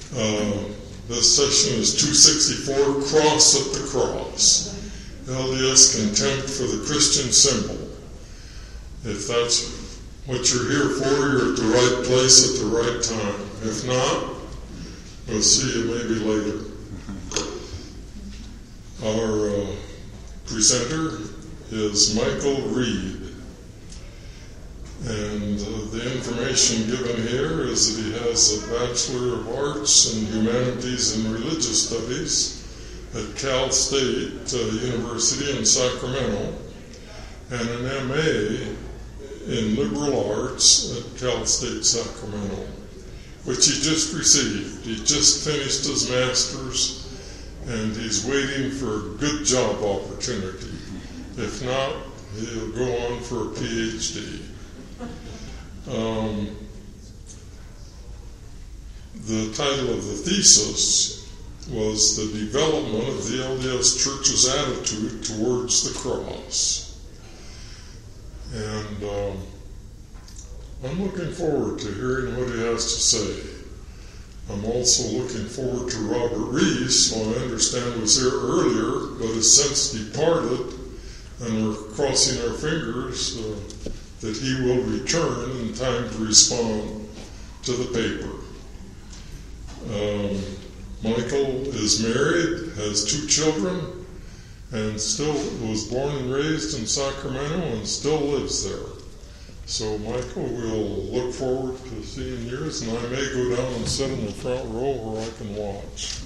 This session is 264, Cross at the Cross. LDS Contempt for the Christian Symbol. If that's what you're here for, you're at the right place at the right time. If not, we'll see you maybe later. Our presenter is Michael Reed. And the information given here is that he has a Bachelor of Arts in Humanities and Religious Studies at Cal State University in Sacramento, and an MA in Liberal Arts at Cal State Sacramento, which he just received. He just finished his master's, and he's waiting for a good job opportunity. If not, he'll go on for a PhD. The title of the thesis was The Development of the LDS Church's Attitude Towards the Cross. And I'm looking forward to hearing what he has to say. I'm also looking forward to Robert Rees, who I understand was here earlier, but has since departed, and we're crossing our fingers that he will return in time to respond to the paper. Michael is married, has 2 children, and still was born and raised in Sacramento and still lives there. So Michael, we'll look forward to seeing yours, and I may go down and sit in the front row where I can watch.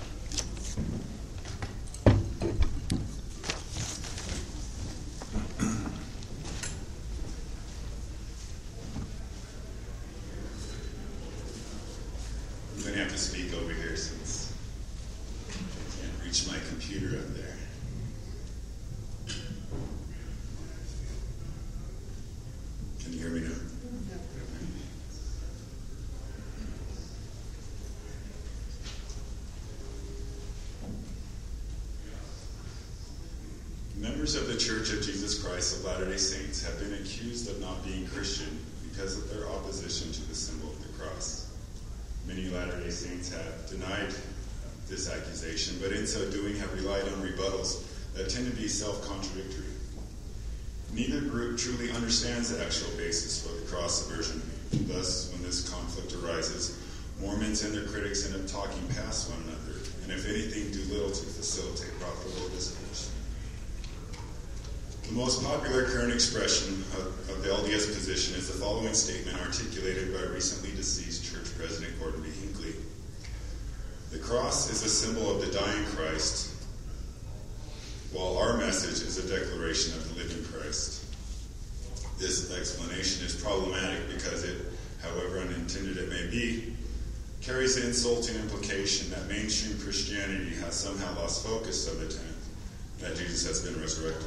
I'm going to have to speak over here since I can't reach my computer up there. Can you hear me now? Members of the Church of Jesus Christ of Latter-day Saints have been accused of not being Christian because of their opposition to the symbol of the cross. Many Latter-day Saints have denied this accusation, but in so doing have relied on rebuttals that tend to be self-contradictory. Neither group truly understands the actual basis for the cross aversion. Thus, when this conflict arises, Mormons and their critics end up talking past one another, and if anything, do little to facilitate profitable discourse. The most popular current expression of the LDS position is the following statement articulated by recently deceased Church President Gordon B. Hinckley. The cross is a symbol of the dying Christ, while our message is a declaration of the living Christ. This explanation is problematic because it, however unintended it may be, carries the insulting implication that mainstream Christianity has somehow lost focus of the tent that Jesus has been resurrected.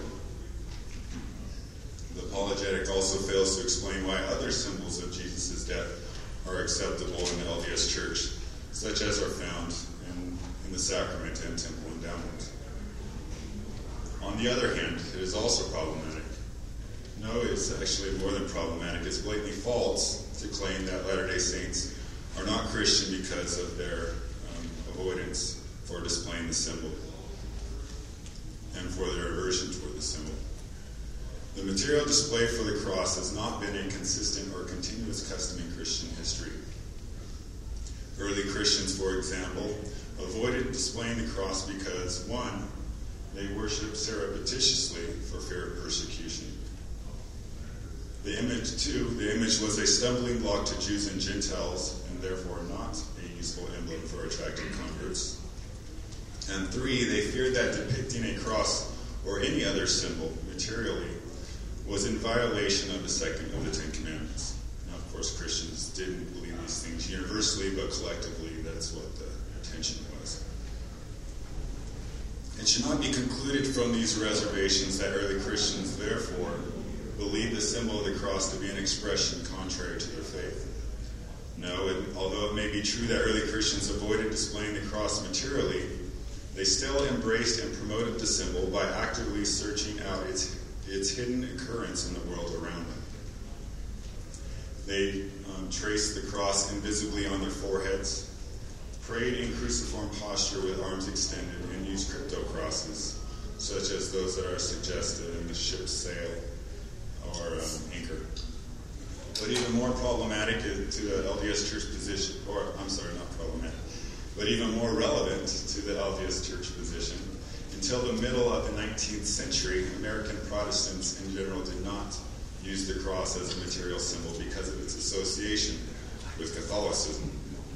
The apologetic also fails to explain why other symbols of Jesus' death are acceptable in the LDS Church, such as are found in the sacrament and temple endowment. On the other hand, it is also problematic. No, it's actually more than problematic. It's blatantly false to claim that Latter-day Saints are not Christian because of their avoidance for displaying the symbol and for their aversion toward the symbol. The material displayed for the cross has not been a consistent or continuous custom in Christian history. Early Christians, for example, avoided displaying the cross because, 1, they worshipped surreptitiously for fear of persecution. The image was a stumbling block to Jews and Gentiles, and therefore not a useful emblem for attracting converts. And 3, they feared that depicting a cross or any other symbol materially was in violation of the second of the 10 Commandments. Now, of course, Christians didn't believe these things universally, but collectively, that's what the attention was. It should not be concluded from these reservations that early Christians, therefore, believed the symbol of the cross to be an expression contrary to their faith. No, although it may be true that early Christians avoided displaying the cross materially, they still embraced and promoted the symbol by actively searching out its hidden occurrence in the world around them. They traced the cross invisibly on their foreheads, prayed in cruciform posture with arms extended, and used crypto crosses, such as those that are suggested in the ship's sail or anchor. But even more problematic to the LDS Church position, not problematic, but even more relevant to the LDS Church position, until the middle of the 19th century, American Protestants in general did not use the cross as a material symbol because of its association with Catholicism.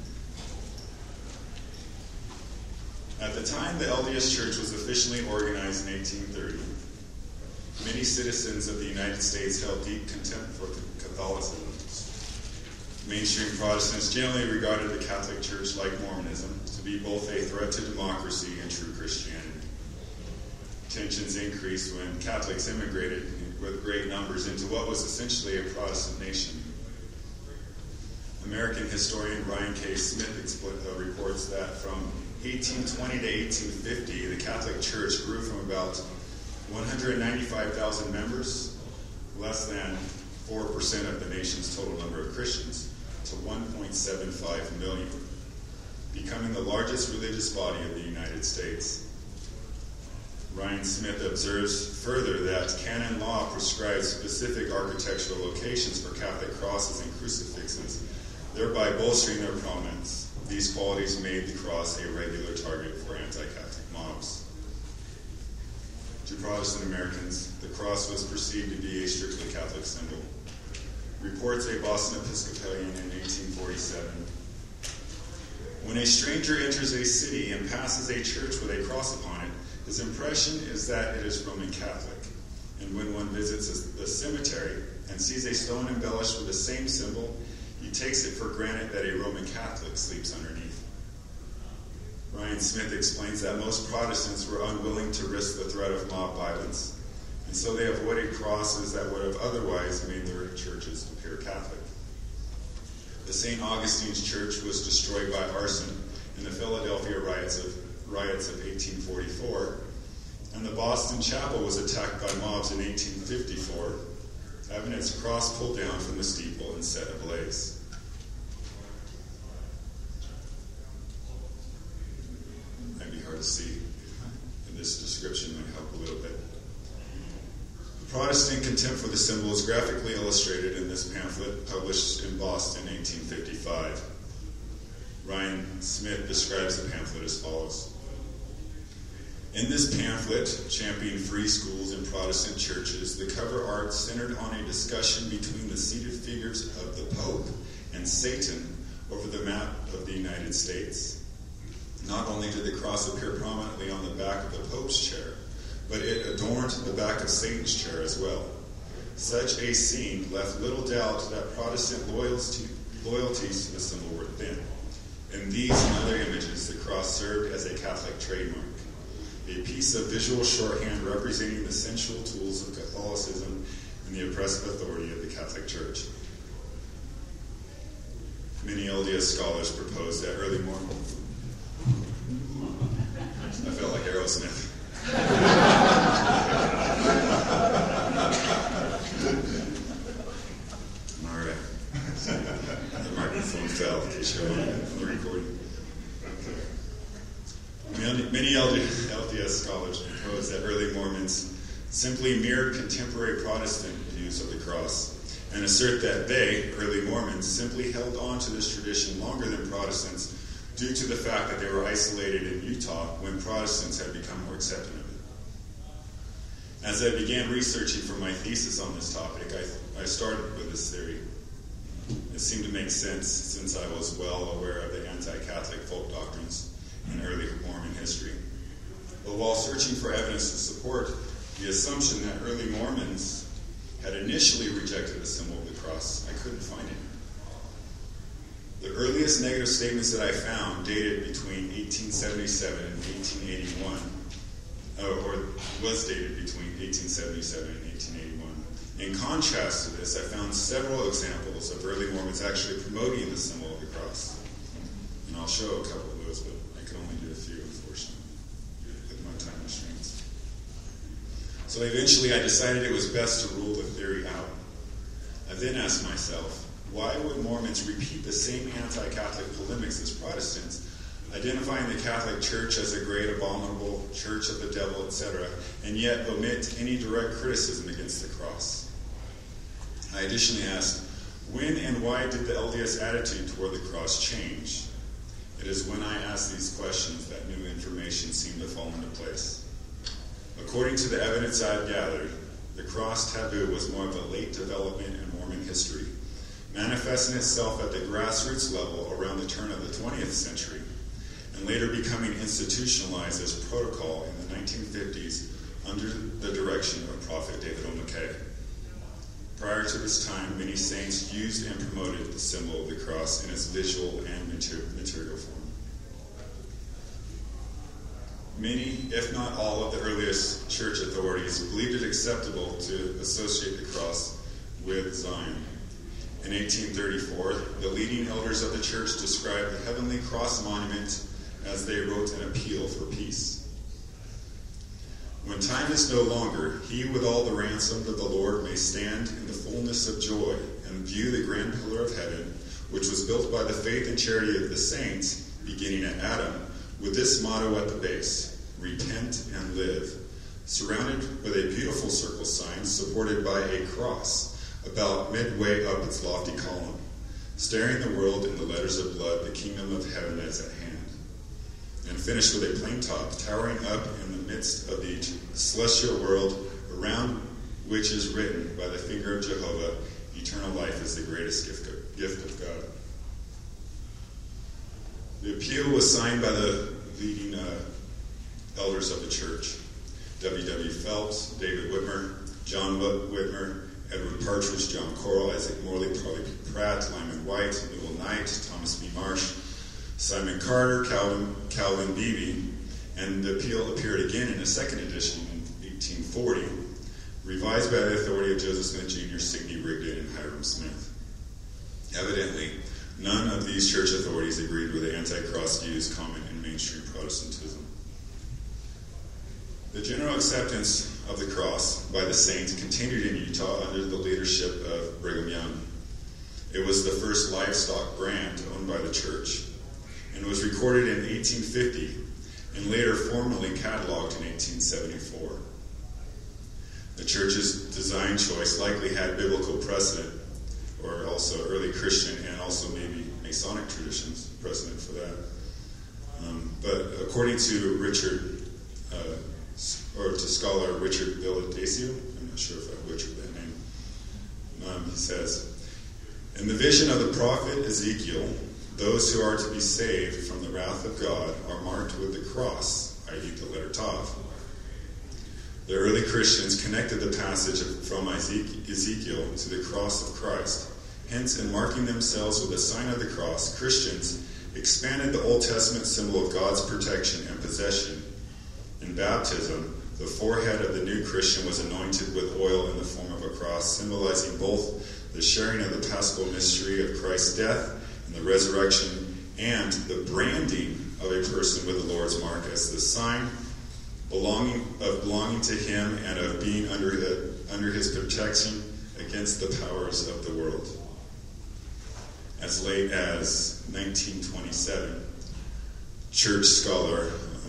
At the time the LDS Church was officially organized in 1830, many citizens of the United States held deep contempt for Catholicism. Mainstream Protestants generally regarded the Catholic Church, like Mormonism, to be both a threat to democracy and true Christianity. Tensions increased when Catholics immigrated with great numbers into what was essentially a Protestant nation. American historian Ryan K. Smith reports that from 1820 to 1850, the Catholic Church grew from about 195,000 members, less than 4% of the nation's total number of Christians, to 1.75 million, becoming the largest religious body of the United States. Ryan Smith observes further that canon law prescribes specific architectural locations for Catholic crosses and crucifixes, thereby bolstering their prominence. These qualities made the cross a regular target for anti-Catholic mobs. To Protestant Americans, the cross was perceived to be a strictly Catholic symbol. Reports a Boston Episcopalian in 1847. When a stranger enters a city and passes a church with a cross upon it, his impression is that it is Roman Catholic. And when one visits the cemetery and sees a stone embellished with the same symbol, he takes it for granted that a Roman Catholic sleeps underneath. Ryan Smith explains that most Protestants were unwilling to risk the threat of mob violence, and so they avoided crosses that would have otherwise made their churches appear Catholic. The St. Augustine's Church was destroyed by arson in the Philadelphia riots of 1844, and the Boston Chapel was attacked by mobs in 1854, having its cross pulled down from the steeple and set ablaze. Might be hard to see, and this description might help a little bit. Protestant contempt for the symbol is graphically illustrated in this pamphlet published in Boston in 1855. Ryan Smith describes the pamphlet as follows. In this pamphlet, championing free schools and Protestant churches, the cover art centered on a discussion between the seated figures of the Pope and Satan over the map of the United States. Not only did the cross appear prominently on the back of the Pope's chair, but it adorned the back of Satan's chair as well. Such a scene left little doubt that Protestant loyalties to the symbol were thin. In these and other images, the cross served as a Catholic trademark, a piece of visual shorthand representing the sensual tools of Catholicism and the oppressive authority of the Catholic Church. Many LDS scholars propose that early Mormon... I felt like Aerosmith. All right. The microphone fell in case you're on the recording. Many LDS scholars propose that early Mormons simply mirrored contemporary Protestant views of the cross and assert that they, early Mormons, simply held on to this tradition longer than Protestants due to the fact that they were isolated in Utah when Protestants had become more accepting of it. As I began researching for my thesis on this topic, I started with this theory. It seemed to make sense since I was well aware of the anti-Catholic folk doctrines in early Mormon history. But while searching for evidence to support the assumption that early Mormons had initially rejected the symbol of the cross, I couldn't find it. The earliest negative statements that I found dated between 1877 and 1881, or was dated between 1877 and 1881. In contrast to this, I found several examples of early Mormons actually promoting the symbol of the cross. And I'll show a couple of those, but I can only do a few, unfortunately, with my time restraints. So eventually I decided it was best to rule the theory out. I then asked myself, why would Mormons repeat the same anti-Catholic polemics as Protestants identifying the Catholic Church as a great abominable church of the devil, etc., and yet omit any direct criticism against the cross. I additionally asked, when and why did the LDS attitude toward the cross change? It is when I asked these questions that new information seemed to fall into place. According to the evidence I have gathered, the cross taboo was more of a late development in Mormon history, manifesting itself at the grassroots level around the turn of the 20th century, and later becoming institutionalized as protocol in the 1950s under the direction of Prophet David O. McKay. Prior to this time, many saints used and promoted the symbol of the cross in its visual and material form. Many, if not all, of the earliest church authorities believed it acceptable to associate the cross with Zion. In 1834, the leading elders of the church described the heavenly cross monument as they wrote an appeal for peace. When time is no longer, he with all the ransomed of the Lord may stand in the fullness of joy and view the grand pillar of heaven, which was built by the faith and charity of the saints, beginning at Adam, with this motto at the base: repent and live, surrounded with a beautiful circle sign supported by a cross about midway up its lofty column, staring the world in the letters of blood, the kingdom of heaven is at hand. And finished with a plain top, towering up in the midst of the celestial world, around which is written by the finger of Jehovah, eternal life is the greatest gift of God. The appeal was signed by the leading elders of the church: W.W. Phelps, David Whitmer, John Whitmer, Edward Partridge, John Corll, Isaac Morley, Parley Pratt, Lyman White, Newell Knight, Thomas B. Marsh, Simon Carter, Calvin Beebe, and the appeal appeared again in a second edition in 1840, revised by the authority of Joseph Smith Jr., Sidney Rigdon, and Hiram Smith. Evidently, none of these church authorities agreed with the anti-cross views common in mainstream Protestantism. The general acceptance of the cross by the saints continued in Utah under the leadership of Brigham Young. It was the first livestock brand owned by the church, and was recorded in 1850 and later formally cataloged in 1874. The church's design choice likely had biblical precedent, or also early Christian and also maybe Masonic traditions precedent for that. But according to to scholar Richard Villadesio, I'm not sure if I butchered that name, he says, in the vision of the prophet Ezekiel, those who are to be saved from the wrath of God are marked with the cross, i.e. the letter Tav. The early Christians connected the passage from Ezekiel to the cross of Christ. Hence, in marking themselves with the sign of the cross, Christians expanded the Old Testament symbol of God's protection and possession. In baptism, the forehead of the new Christian was anointed with oil in the form of a cross, symbolizing both the sharing of the paschal mystery of Christ's death and the resurrection, and the branding of a person with the Lord's mark as the sign belonging to him and of being under his protection against the powers of the world. As late as 1927, church scholar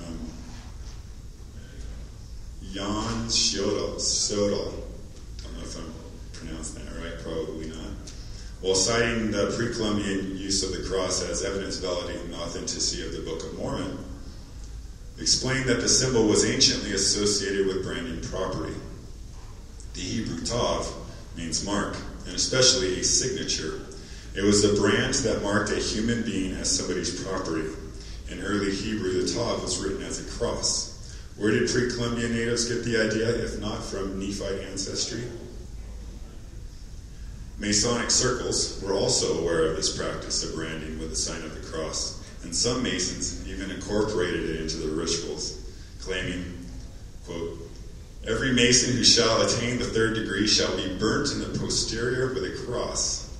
Jan Sjödahl, don't know if I'm pronouncing that right, probably not, while citing the pre-Columbian use of the cross as evidence validating the authenticity of the Book of Mormon, explained that the symbol was anciently associated with branding property. The Hebrew Tav means mark, and especially a signature. It was a brand that marked a human being as somebody's property. In early Hebrew, the Tav was written as a cross. Where did pre-Columbian natives get the idea, if not from Nephite ancestry? Masonic circles were also aware of this practice of branding with the sign of the cross, and some Masons even incorporated it into their rituals, claiming, quote, every Mason who shall attain the 3rd degree shall be burnt in the posterior with a cross,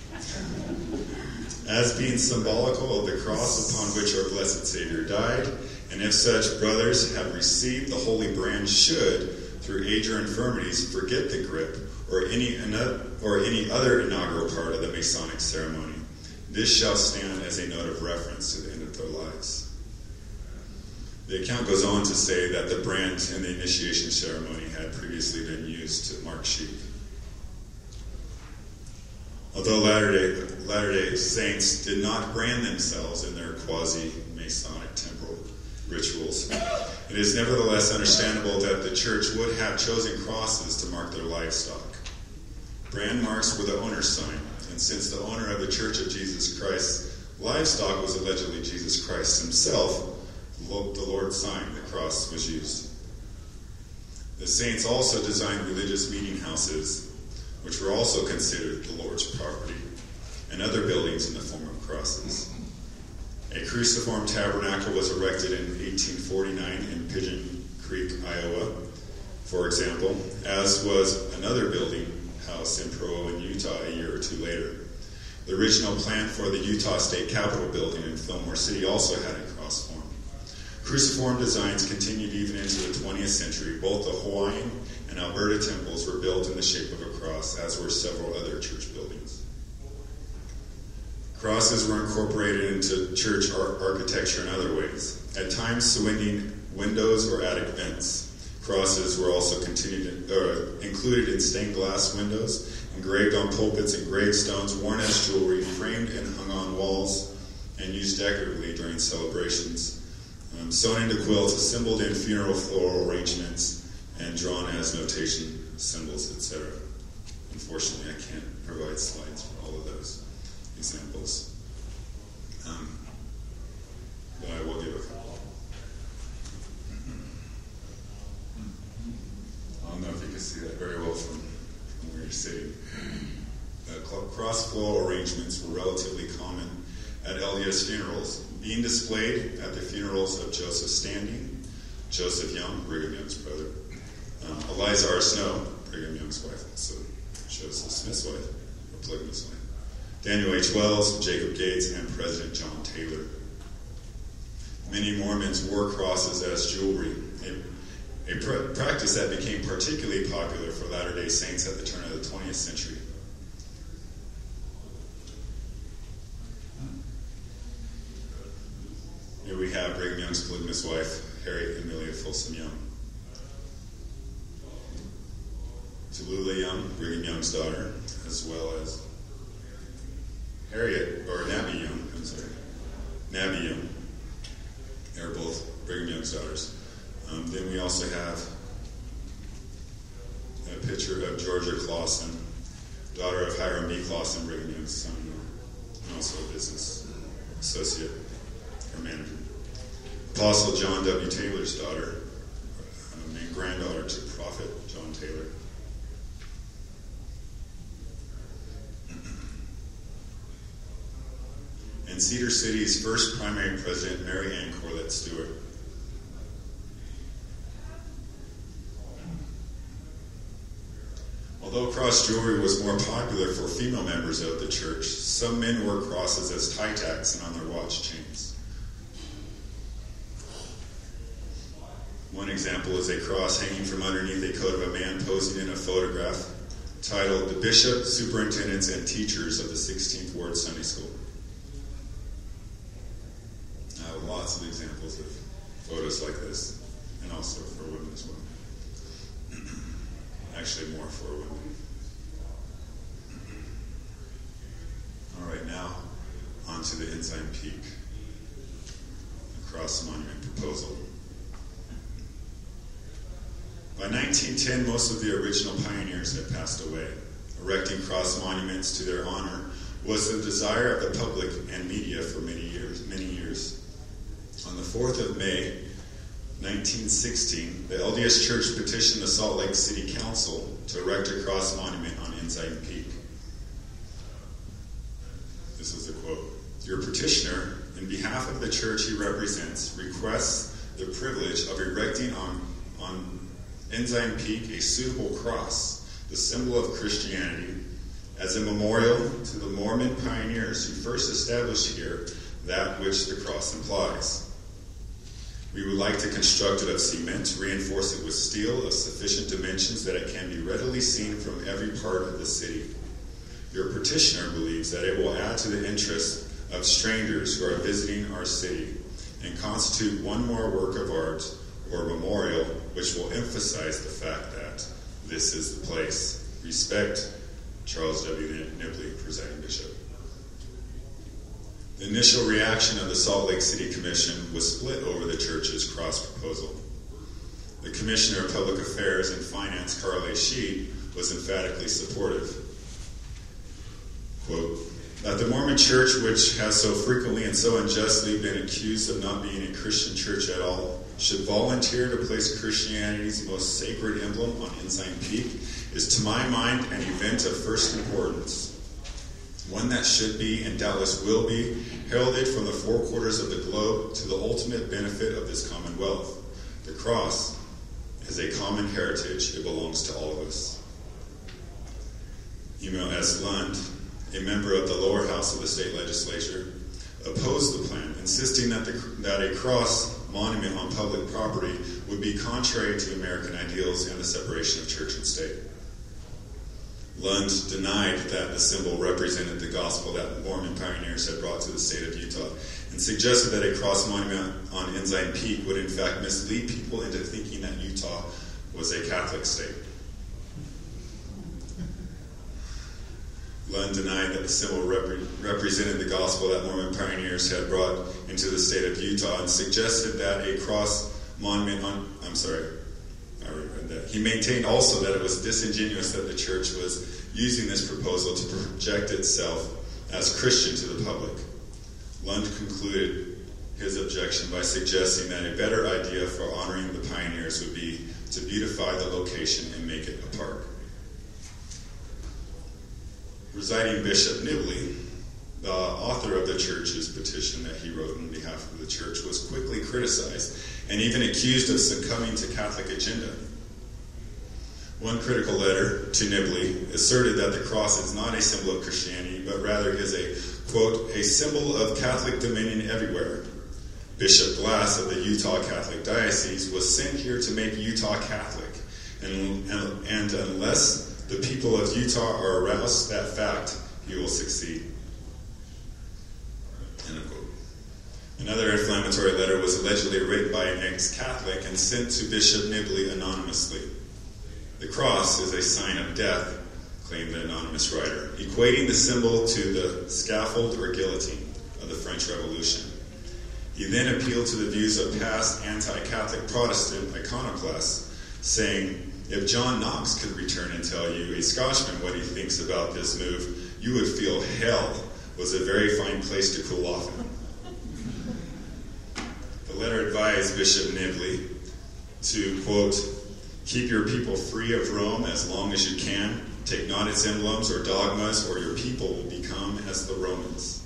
as being symbolical of the cross upon which our blessed Savior died, and if such brothers have received the holy brand should, through age or infirmities, forget the grip or any other inaugural part of the Masonic ceremony, this shall stand as a note of reference to the end of their lives. The account goes on to say that the brand in the initiation ceremony had previously been used to mark sheep. Although Latter-day Saints did not brand themselves in their quasi-Masonic temporal rituals, it is nevertheless understandable that the church would have chosen crosses to mark their livestock. Brand marks were the owner's sign, and since the owner of the Church of Jesus Christ, livestock was allegedly Jesus Christ himself, the Lord's sign, the cross, was used. The saints also designed religious meeting houses, which were also considered the Lord's property, and other buildings in the form of crosses. A cruciform tabernacle was erected in 1849 in Pigeon Creek, Iowa, for example, as was another building house in Provo in Utah a year or two later. The original plan for the Utah State Capitol building in Fillmore City also had a cross form. Cruciform designs continued even into the 20th century. Both the Hawaiian and Alberta temples were built in the shape of a cross, as were several other church buildings. Crosses were incorporated into church architecture in other ways, at times surrounding windows or attic vents. Crosses were also included in stained glass windows, engraved on pulpits and gravestones, worn as jewelry, framed and hung on walls, and used decoratively during celebrations. Sewn into quilts, assembled in funeral floral arrangements, and drawn as notation symbols, etc. Unfortunately, I can't provide slides for all of those examples, but I will give a couple. I don't know if you can see that very well from where you're sitting. Cross floral arrangements were relatively common at LDS funerals, being displayed at the funerals of Joseph Standing, Joseph Young, Brigham Young's brother, Eliza R. Snow, Brigham Young's wife, also Joseph Smith's wife, or polygamous wife, Daniel H. Wells, Jacob Gates, and President John Taylor. Many Mormons wore crosses as jewelry, a practice that became particularly popular for Latter-day Saints at the turn of the 20th century. Here we have Brigham Young's polygamous wife, Harriet Amelia Folsom Young. Tallulah Young, Brigham Young's daughter, as well as Nabby Young. They're both Brigham Young's daughters. Then we also have a picture of Georgia Clausen, daughter of Hiram B. Clausen, Brigham Young's son-in-law, and also a business associate or manager. Apostle John W. Taylor's daughter, and granddaughter to Prophet John Taylor. And Cedar City's first primary president, Mary Ann Corlett Stewart. Although cross jewelry was more popular for female members of the church, some men wore crosses as tie tacks and on their watch chains. One example is a cross hanging from underneath a coat of a man posing in a photograph titled "The Bishop, Superintendents, and Teachers of the 16th Ward Sunday School." I have lots of examples of photos like this, and also for women as well. Actually, more for women. All right, now on to the Ensign Peak, the cross monument proposal. By 1910, most of the original pioneers had passed away. Erecting cross monuments to their honor was the desire of the public and media for many years. On the 4th of May, 1916, the LDS Church petitioned the Salt Lake City Council to erect a cross monument on Ensign Peak. This is a quote. "Your petitioner, in behalf of the church he represents, requests the privilege of erecting on Ensign Peak a suitable cross, the symbol of Christianity, as a memorial to the Mormon pioneers who first established here that which the cross implies. We would like to construct it of cement, reinforce it with steel of sufficient dimensions that it can be readily seen from every part of the city. Your petitioner believes that it will add to the interest of strangers who are visiting our city, and constitute one more work of art or memorial which will emphasize the fact that this is the place. Respect, Charles W. Nibley, Presiding Bishop. The initial reaction of the Salt Lake City Commission was split over the church's cross proposal. The Commissioner of Public Affairs and Finance, Carl A. Sheet, was emphatically supportive. Quote, that the Mormon Church, which has so frequently and so unjustly been accused of not being a Christian church at all, should volunteer to place Christianity's most sacred emblem on Ensign Peak is, to my mind, an event of first importance. One that should be, and doubtless will be, heralded from the four quarters of the globe to the ultimate benefit of this commonwealth. The cross is a common heritage. It belongs to all of us. Emanuel S. Lund, a member of the lower house of the state legislature, opposed the plan, insisting that a cross monument on public property would be contrary to American ideals and the separation of church and state. Lund denied that the symbol represented the gospel that Mormon pioneers had brought to the state of Utah, and suggested that a cross monument on Ensign Peak would in fact mislead people into thinking that Utah was a Catholic state. Lund denied that the symbol represented the gospel that Mormon pioneers had brought into the state of Utah, and suggested that a cross monument on... I read that. He maintained also that it was disingenuous that the church was using this proposal to project itself as Christian to the public. Lund concluded his objection by suggesting that a better idea for honoring the pioneers would be to beautify the location and make it a park. Presiding Bishop Nibley, the author of the church's petition that he wrote on behalf of the church, was quickly criticized and even accused of succumbing to Catholic agenda. One critical letter to Nibley asserted that the cross is not a symbol of Christianity, but rather is a, quote, a symbol of Catholic dominion everywhere. Bishop Glass of the Utah Catholic Diocese was sent here to make Utah Catholic, and unless the people of Utah are aroused to that fact, he will succeed. End of quote. Another inflammatory letter was allegedly written by an ex-Catholic and sent to Bishop Nibley anonymously. The cross is a sign of death, claimed the anonymous writer, equating the symbol to the scaffold or guillotine of the French Revolution. He then appealed to the views of past anti-Catholic Protestant iconoclasts, saying, if John Knox could return and tell you, a Scotchman, what he thinks about this move, you would feel hell was a very fine place to cool off in. The letter advised Bishop Nibley to, quote, keep your people free of Rome as long as you can. Take not its emblems or dogmas, or your people will become as the Romans.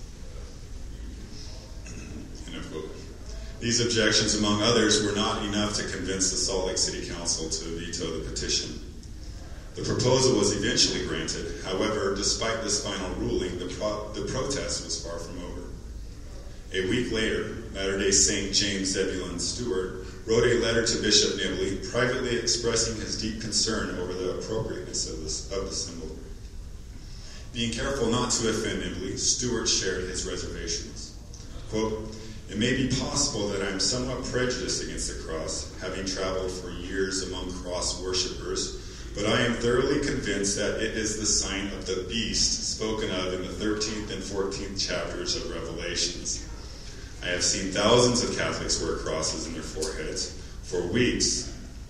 End of quote. These objections, among others, were not enough to convince the Salt Lake City Council to veto the petition. The proposal was eventually granted. However, despite this final ruling, the protest was far from over. A week later, Latter-day Saint James Zebulon Stewart wrote a letter to Bishop Nibley, privately expressing his deep concern over the appropriateness of the symbol. Being careful not to offend Nibley, Stewart shared his reservations. Quote, it may be possible that I am somewhat prejudiced against the cross, having traveled for years among cross worshippers, but I am thoroughly convinced that it is the sign of the beast spoken of in the 13th and 14th chapters of Revelations. I have seen thousands of Catholics wear crosses in their foreheads for weeks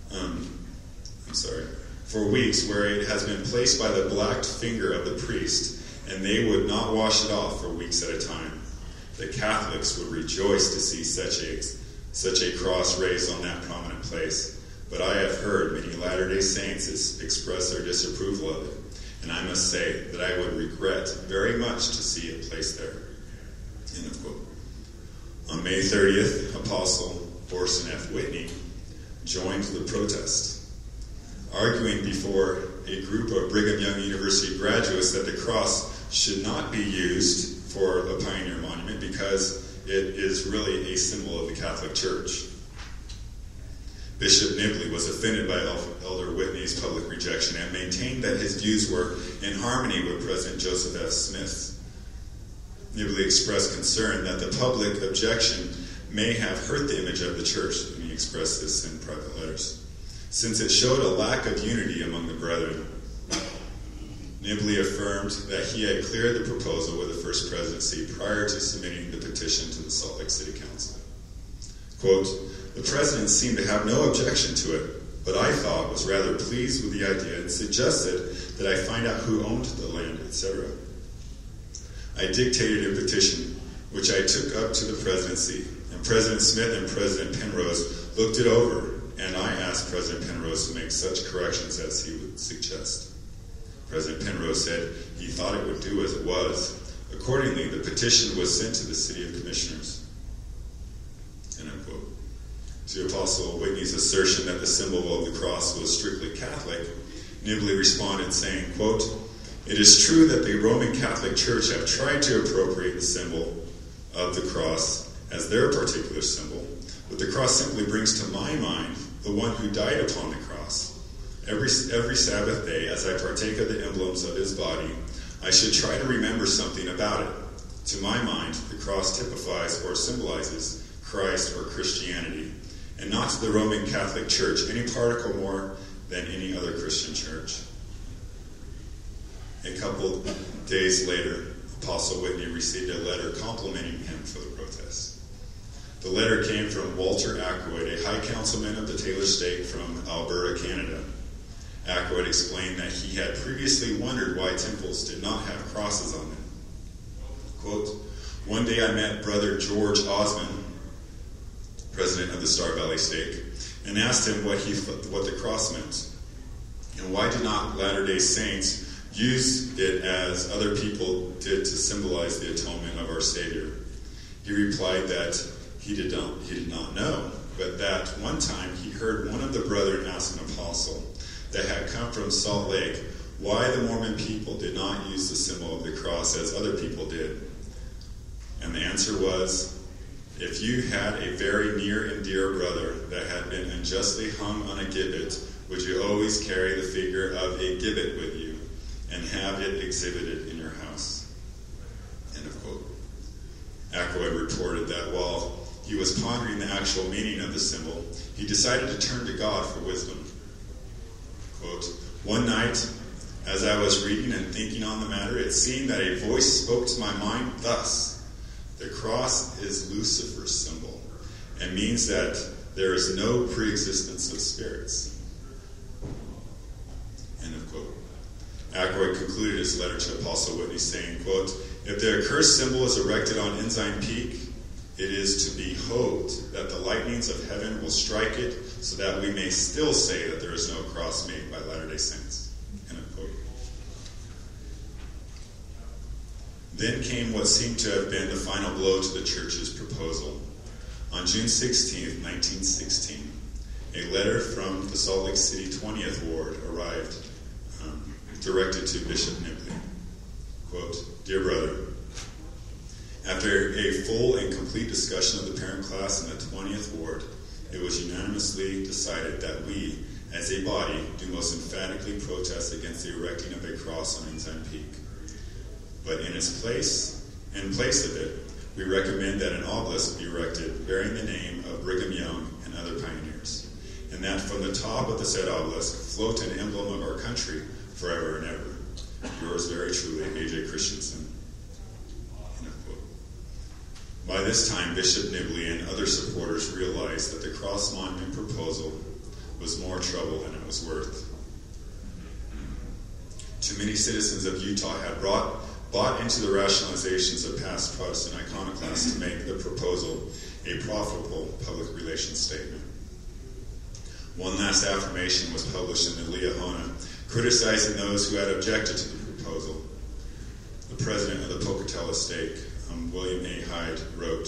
where it has been placed by the blacked finger of the priest, and they would not wash it off for weeks at a time. The Catholics would rejoice to see such a cross raised on that prominent place. But I have heard many Latter-day Saints express their disapproval of it, and I must say that I would regret very much to see it placed there. End of quote. On May 30th, Apostle Orson F. Whitney joined the protest, arguing before a group of Brigham Young University graduates that the cross should not be used for the Pioneer Monument because it is really a symbol of the Catholic Church. Bishop Nibley was offended by Elder Whitney's public rejection and maintained that his views were in harmony with President Joseph F. Smith's. Nibley expressed concern that the public objection may have hurt the image of the church, and he expressed this in private letters, since it showed a lack of unity among the brethren. Nibley affirmed that he had cleared the proposal with the First Presidency prior to submitting the petition to the Salt Lake City Council. Quote, the President seemed to have no objection to it, but I thought was rather pleased with the idea and suggested that I find out who owned the land, etc. I dictated a petition, which I took up to the Presidency, and President Smith and President Penrose looked it over, and I asked President Penrose to make such corrections as he would suggest. President Penrose said he thought it would do as it was. Accordingly, the petition was sent to the City of Commissioners. End of quote. To Apostle Whitney's assertion that the symbol of the cross was strictly Catholic, Nibley responded saying, quote, it is true that the Roman Catholic Church have tried to appropriate the symbol of the cross as their particular symbol, but the cross simply brings to my mind the one who died upon the cross. Every Sabbath day, as I partake of the emblems of his body, I should try to remember something about it. To my mind, the cross typifies or symbolizes Christ or Christianity, and not to the Roman Catholic Church any particle more than any other Christian church. A couple days later, Apostle Whitney received a letter complimenting him for the protest. The letter came from Walter Ackroyd, a high councilman of the Taylor State from Alberta, Canada. Ackroyd explained that he had previously wondered why temples did not have crosses on them. Quote, one day I met Brother George Osmond, president of the Star Valley Stake, and asked him what the cross meant, and why did not Latter-day Saints use it as other people did to symbolize the atonement of our Savior. He replied that he did not know, but that one time he heard one of the brethren ask an apostle that had come from Salt Lake why the Mormon people did not use the symbol of the cross as other people did. And the answer was, if you had a very near and dear brother that had been unjustly hung on a gibbet, would you always carry the figure of a gibbet with you and have it exhibited in your house? End of quote. Ackroyd reported that while he was pondering the actual meaning of the symbol, he decided to turn to God for wisdom. Quote, one night, as I was reading and thinking on the matter, it seemed that a voice spoke to my mind thus: the cross is Lucifer's symbol and means that there is no pre-existence of spirits. End of quote. Ackroyd concluded his letter to Apostle Whitney saying, quote, if the accursed symbol is erected on Ensign Peak, it is to be hoped that the lightnings of heaven will strike it so that we may still say that there is no cross made by Latter-day Saints. End of quote. Then came what seemed to have been the final blow to the church's proposal. On June 16, 1916, a letter from the Salt Lake City 20th Ward arrived, directed to Bishop Nibley. Quote, dear brother, after a full and complete discussion of the parent class in the 20th Ward, it was unanimously decided that we, as a body, do most emphatically protest against the erecting of a cross on Ensign Peak. But in place of it, we recommend that an obelisk be erected bearing the name of Brigham Young and other pioneers, and that from the top of the said obelisk float an emblem of our country forever and ever. Yours very truly, A.J. Christensen. By this time, Bishop Nibley and other supporters realized that the cross monument proposal was more trouble than it was worth. Too many citizens of Utah had bought into the rationalizations of past Protestant iconoclasts to make the proposal a profitable public relations statement. One last affirmation was published in the Liahona, criticizing those who had objected to the proposal. The president of the Pocatello Stake, William A. Hyde, wrote,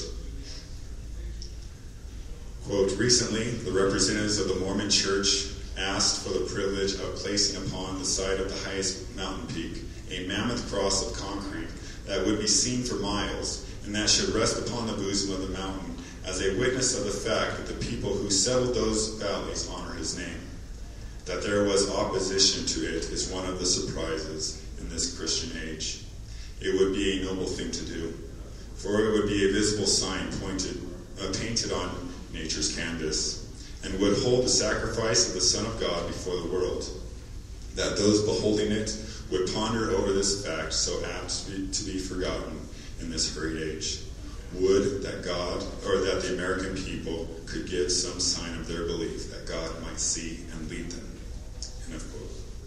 quote, recently, the representatives of the Mormon Church asked for the privilege of placing upon the side of the highest mountain peak a mammoth cross of concrete that would be seen for miles and that should rest upon the bosom of the mountain as a witness of the fact that the people who settled those valleys honor his name. That there was opposition to it is one of the surprises in this Christian age. It would be a noble thing to do, for it would be a visible sign pointed painted on nature's canvas, and would hold the sacrifice of the Son of God before the world, that those beholding it would ponder over this fact so apt to be forgotten in this hurried age. Would that God, or that the American people could give some sign of their belief that God might see and lead them. End of quote.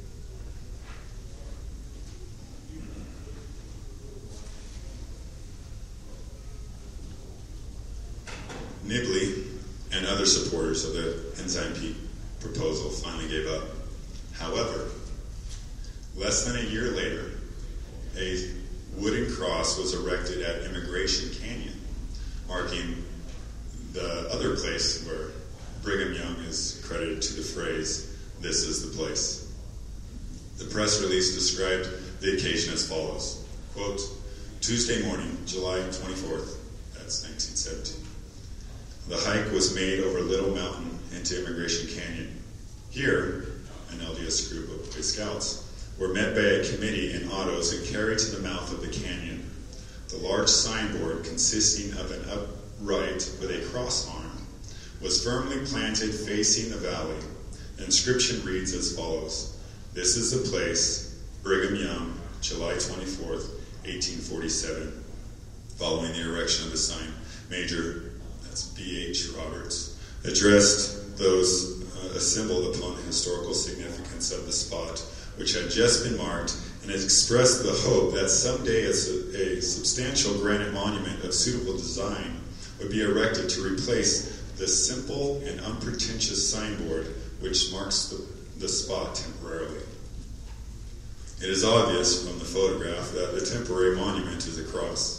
Nibley and other supporters of the Ensign Peak proposal finally gave up. However, less than a year later, a wooden cross was erected at Immigration Canyon, marking the other place where Brigham Young is credited to the phrase, "This is the place." The press release described the occasion as follows, quote, Tuesday morning, July 24th, that's 1917. The hike was made over Little Mountain into Immigration Canyon. Here, an LDS group of Boy Scouts were met by a committee in autos and carried to the mouth of the canyon. The large signboard, consisting of an upright with a cross arm, was firmly planted facing the valley. The inscription reads as follows: "This is the place, Brigham Young, July 24th, 1847. Following the erection of the sign, Major, that's B.H. Roberts, addressed those assembled upon the historical significance of the spot, which had just been marked, and has expressed the hope that someday a substantial granite monument of suitable design would be erected to replace the simple and unpretentious signboard which marks the spot temporarily." It is obvious from the photograph that the temporary monument is a cross.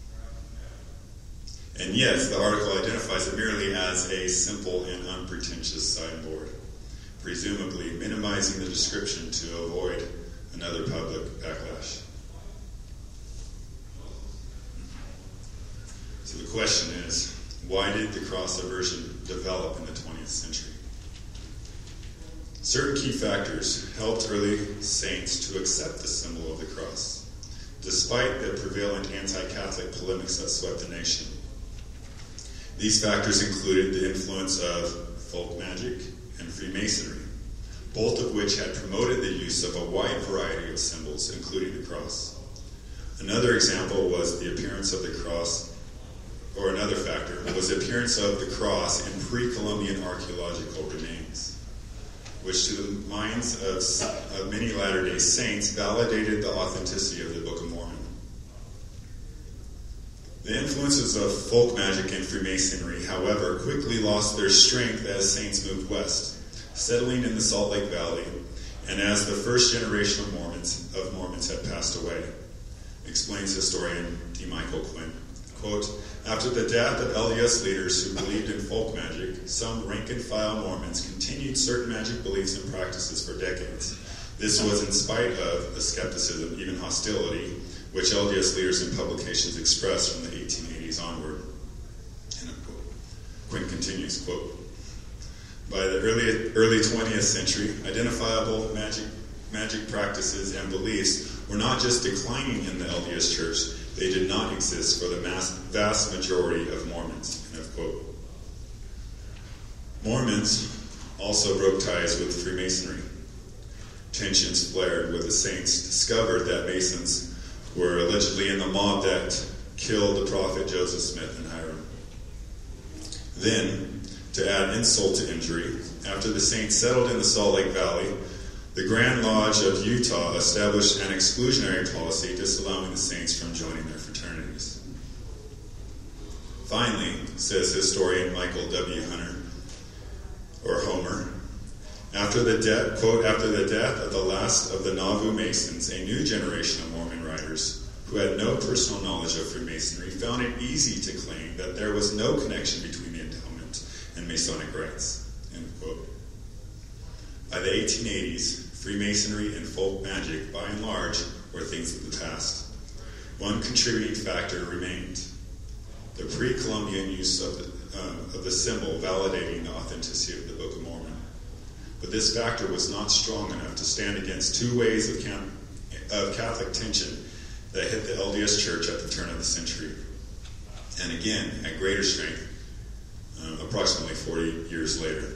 And yet, the article identifies it merely as a simple and unpretentious signboard, presumably minimizing the description to avoid another public backlash. So the question is, why did the cross aversion develop in the 20th century? Certain key factors helped early saints to accept the symbol of the cross, despite the prevalent anti-Catholic polemics that swept the nation. These factors included the influence of folk magic and Freemasonry, both of which had promoted the use of a wide variety of symbols, including the cross. Another example was the appearance of the cross, or another factor was the appearance of the cross in pre-Columbian archaeological remains, which to the minds of many Latter-day Saints validated the authenticity of the Book of Mormon. The influences of folk magic and Freemasonry, however, quickly lost their strength as saints moved west, settling in the Salt Lake Valley, and as the first generation of Mormons had passed away, explains historian D. Michael Quinn. Quote, "After the death of LDS leaders who believed in folk magic, some rank-and-file Mormons continued certain magic beliefs and practices for decades. This was in spite of the skepticism, even hostility, which LDS leaders and publications expressed from the 1880s onward." End of quote. Quinn continues, quote, "By the early 20th century, identifiable magic practices and beliefs were not just declining in the LDS Church, they did not exist for the vast majority of Mormons." End of quote. Mormons also broke ties with Freemasonry. Tensions flared when the saints discovered that Masons were allegedly in the mob that killed the prophet Joseph Smith and Hiram. Then, to add insult to injury, after the saints settled in the Salt Lake Valley, the Grand Lodge of Utah established an exclusionary policy disallowing the saints from joining their fraternities. Finally, says historian Michael W. Hunter, or Homer, after the death of the last of the Nauvoo Masons, a new generation of Mormon writers who had no personal knowledge of Freemasonry found it easy to claim that there was no connection between the endowment and Masonic rites. End quote. By the 1880s, Freemasonry and folk magic, by and large, were things of the past. One contributing factor remained: the pre-Columbian use of the symbol validating the authenticity of the Book of Mormon. But this factor was not strong enough to stand against two waves of Catholic tension that hit the LDS Church at the turn of the century, and again, at greater strength approximately 40 years later.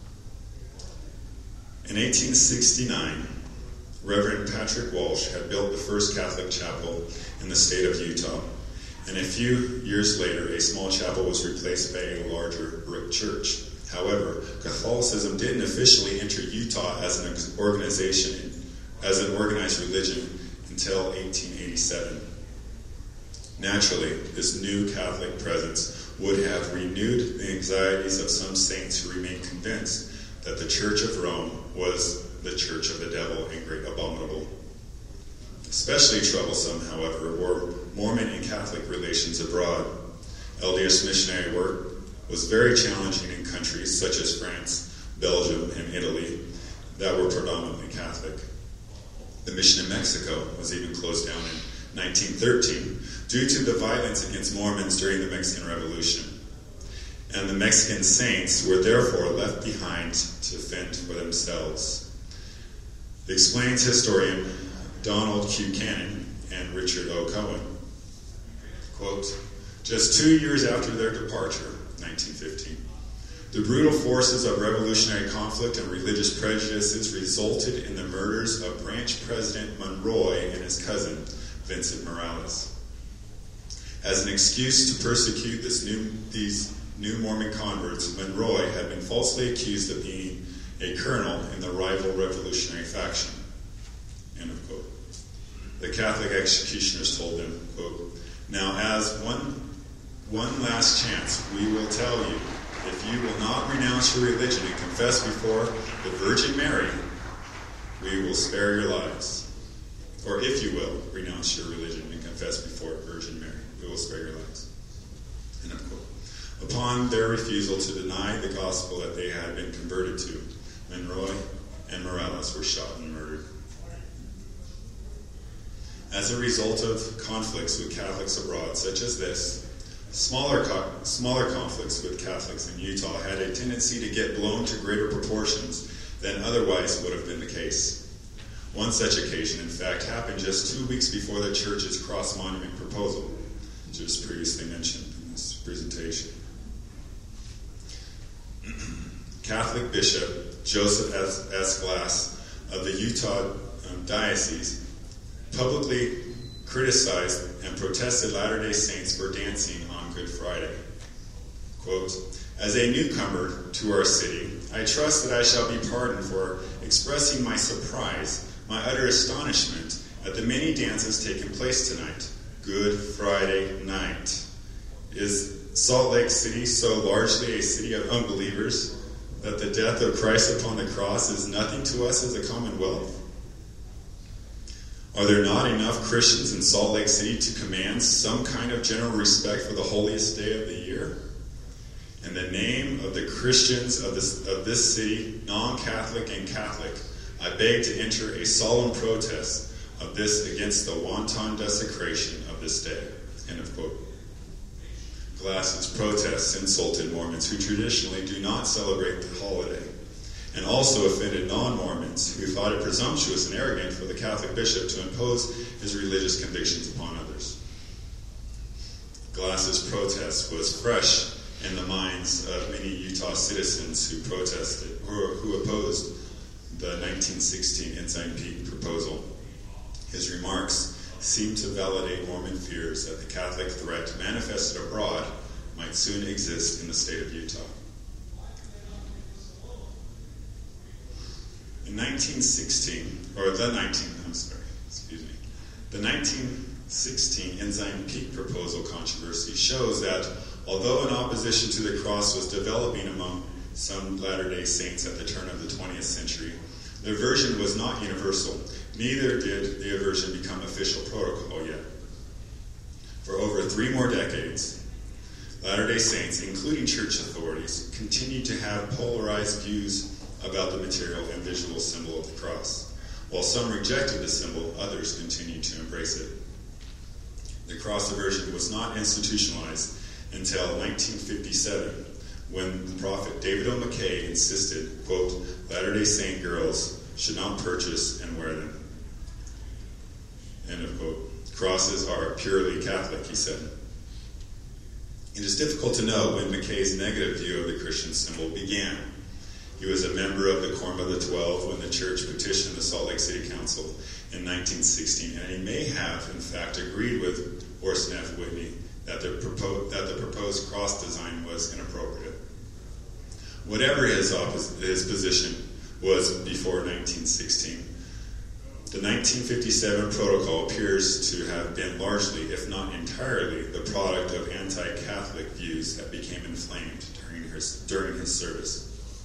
In 1869, Reverend Patrick Walsh had built the first Catholic chapel in the state of Utah, and a few years later, a small chapel was replaced by a larger brick church. However, Catholicism didn't officially enter Utah as an organization, as an organized religion, until 1887. Naturally, this new Catholic presence would have renewed the anxieties of some saints who remained convinced that the Church of Rome was the church of the devil and great abominable. Especially troublesome, however, were Mormon and Catholic relations abroad. LDS missionary work was very challenging in countries such as France, Belgium, and Italy that were predominantly Catholic. The mission in Mexico was even closed down in 1913 due to the violence against Mormons during the Mexican Revolution. And the Mexican saints were therefore left behind to fend for themselves. The explains historian Donald Q. Cannon and Richard O. Cohen. Quote, just 2 years after their departure, 1915, the brutal forces of revolutionary conflict and religious prejudices resulted in the murders of Branch President Monroy and his cousin, Vincent Morales. As an excuse to persecute these new Mormon converts, Monroy had been falsely accused of being a colonel in the rival revolutionary faction. End of quote. The Catholic executioners told them, quote, now as one last chance, we will tell you, if you will not renounce your religion and confess before the Virgin Mary, we will spare your lives. Or if you will renounce your religion and confess before Virgin Mary, we will spare your lives. End of quote. Upon their refusal to deny the gospel that they had been converted to, Monroy and Morales were shot and murdered. As a result of conflicts with Catholics abroad, such as this, smaller conflicts with Catholics in Utah had a tendency to get blown to greater proportions than otherwise would have been the case. One such occasion, in fact, happened just 2 weeks before the church's cross monument proposal, which was previously mentioned in this presentation. Catholic Bishop Joseph S. Glass of the Utah Diocese publicly criticized and protested Latter-day Saints for dancing on Good Friday. Quote, as a newcomer to our city, I trust that I shall be pardoned for expressing my surprise, my utter astonishment at the many dances taking place tonight, Good Friday night. Is Salt Lake City so largely a city of unbelievers that the death of Christ upon the cross is nothing to us as a commonwealth? Are there not enough Christians in Salt Lake City to command some kind of general respect for the holiest day of the year? In the name of the Christians of this city, non-Catholic and Catholic, I beg to enter a solemn protest of this against the wanton desecration of this day. End of quote. Glass's protests insulted Mormons who traditionally do not celebrate the holiday, and also offended non-Mormons who thought it presumptuous and arrogant for the Catholic bishop to impose his religious convictions upon others. Glass's protest was fresh in the minds of many Utah citizens who protested or who opposed the 1916 Ensign Peak proposal. His remarks seemed to validate Mormon fears that the Catholic threat manifested abroad might soon exist in the state of Utah. In the 1916 Ensign Peak proposal controversy shows that although an opposition to the cross was developing among some Latter-day Saints at the turn of the 20th century, the aversion was not universal. Neither did the aversion become official protocol yet. For over 3 more decades, Latter-day Saints, including church authorities, continued to have polarized views about the material and visual symbol of the cross. While some rejected the symbol, others continued to embrace it. The cross aversion was not institutionalized until 1957, when the prophet David O. McKay insisted, quote, Latter-day Saint girls should not purchase and wear them. End of quote. Crosses are purely Catholic, he said. It is difficult to know when Mackay's negative view of the Christian symbol began. He was a member of the Quorum of the 12 when the church petitioned the Salt Lake City Council in 1916, and he may have, in fact, agreed with Orson F. Whitney that the proposed cross design was inappropriate. Whatever his position was before 1916, the 1957 protocol appears to have been largely, if not entirely, the product of anti-Catholic views that became inflamed during his service.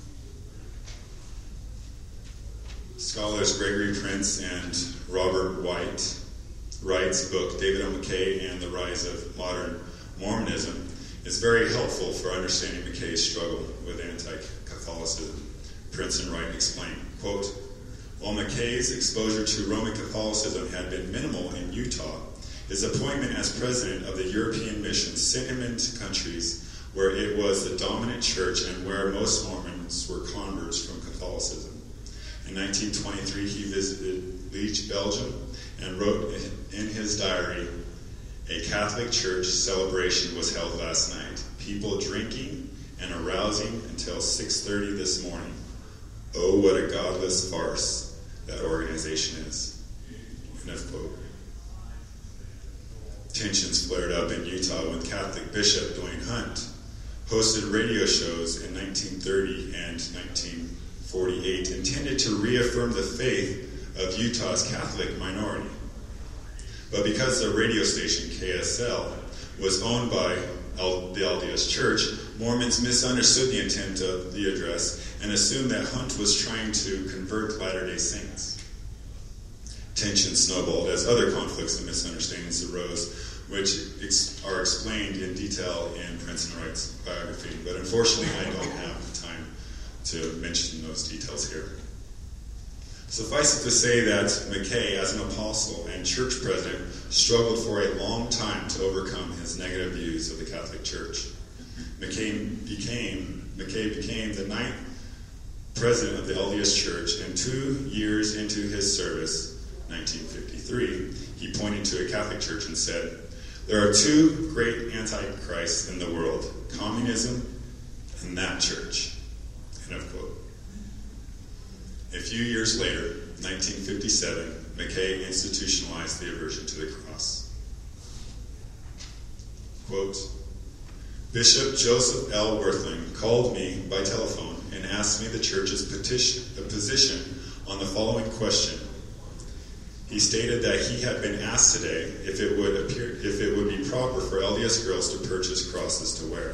Scholars Gregory Prince and Robert White Wright's book, David O. Mackay and the Rise of Modern Mormonism, is very helpful for understanding Mackay's struggle with anti-Catholicism. Prince and Wright explain, quote, "While Mackay's exposure to Roman Catholicism had been minimal in Utah, his appointment as president of the European mission sent him into countries where it was the dominant church and where most Mormons were converts from Catholicism. In 1923, he visited Liege, Belgium, and wrote in his diary, 'A Catholic church celebration was held last night. People drinking and arousing until 6:30 this morning. Oh, what a godless farce that organization is.'" End of quote. Tensions flared up in Utah when Catholic Bishop Dwayne Hunt hosted radio shows in 1930 and 1948 intended to reaffirm the faith of Utah's Catholic minority. But because the radio station KSL was owned by the LDS Church, Mormons misunderstood the intent of the address and assumed that Hunt was trying to convert Latter-day Saints. Tensions snowballed as other conflicts and misunderstandings arose, which are explained in detail in Prince and Wright's biography. But unfortunately, I don't have time to mention those details here. Suffice it to say that Mackay, as an apostle and church president, struggled for a long time to overcome his negative views of the Catholic Church. Mackay became the 9th president of the LDS Church, and 2 years into his service, 1953, he pointed to a Catholic church and said, "There are 2 great antichrists in the world, communism and that church." End of quote. A few years later, 1957, Mackay institutionalized the aversion to the cross. Quote, "Bishop Joseph L. Worthling called me by telephone and asked me the church's position on the following question. He stated that he had been asked today if it would be proper for LDS girls to purchase crosses to wear.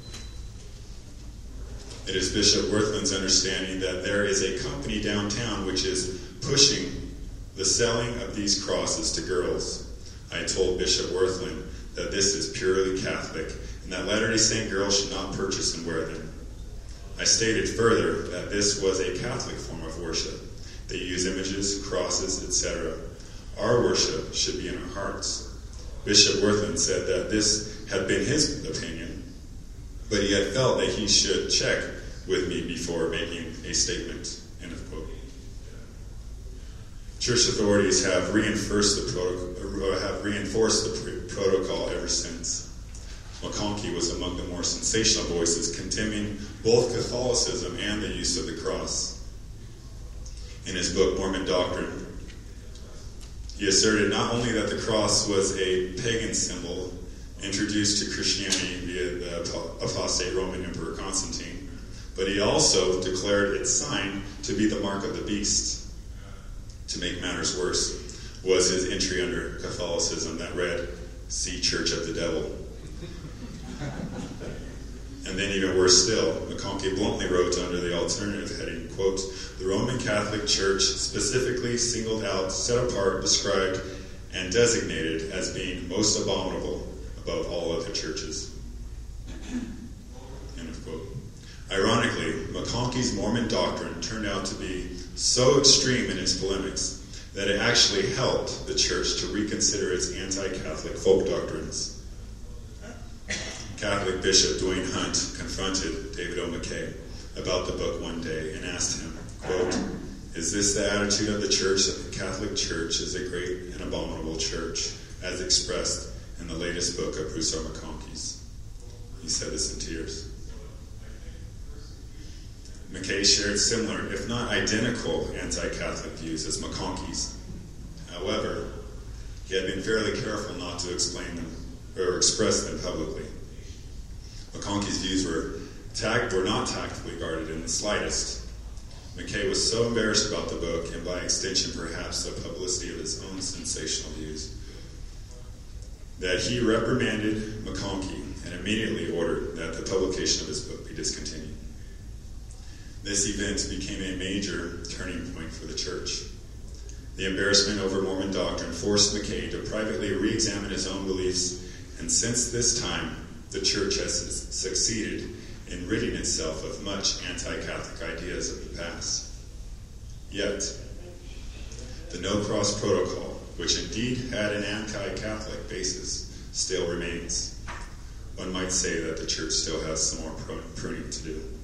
It is Bishop Worthling's understanding that there is a company downtown which is pushing the selling of these crosses to girls. I told Bishop Worthling that this is purely Catholic and that Latter-day Saint girls should not purchase and wear them. I stated further that this was a Catholic form of worship. They use images, crosses, etc. Our worship should be in our hearts. Bishop Worthling said that this had been his opinion, but he had felt that he should check with me before making a statement." End of quote. Church authorities have reinforced the protocol ever since. McConkie was among the more sensational voices condemning both Catholicism and the use of the cross. In his book, Mormon Doctrine, he asserted not only that the cross was a pagan symbol introduced to Christianity via the apostate Roman Emperor Constantine, but he also declared its sign to be the mark of the beast. To make matters worse was his entry under Catholicism that read, "See Church of the Devil." And then even worse still, McConkie bluntly wrote under the alternative heading, quote, "The Roman Catholic Church specifically singled out, set apart, described, and designated as being most abominable above all other churches." End of quote. Ironically, McConkie's Mormon doctrine turned out to be so extreme in its polemics that it actually helped the church to reconsider its anti-Catholic folk doctrines. Catholic Bishop Dwayne Hunt confronted David O. Mackay about the book one day and asked him, quote, "Is this the attitude of the church, that the Catholic Church is a great and abominable church, as expressed in the latest book of Bruce R. McConkie's?" He said this in tears. Mackay shared similar, if not identical, anti-Catholic views as McConkie's. However, he had been fairly careful not to explain them or express them publicly. McConkie's views were not tactfully guarded in the slightest. Mackay was so embarrassed about the book, and by extension perhaps the publicity of his own sensational views, that he reprimanded McConkie and immediately ordered that the publication of his book be discontinued. This event became a major turning point for the church. The embarrassment over Mormon doctrine forced Mackay to privately re-examine his own beliefs, and since this time, the church has succeeded in ridding itself of much anti-Catholic ideas of the past. Yet, the no-cross protocol, which indeed had an anti-Catholic basis, still remains. One might say that the church still has some more pruning to do.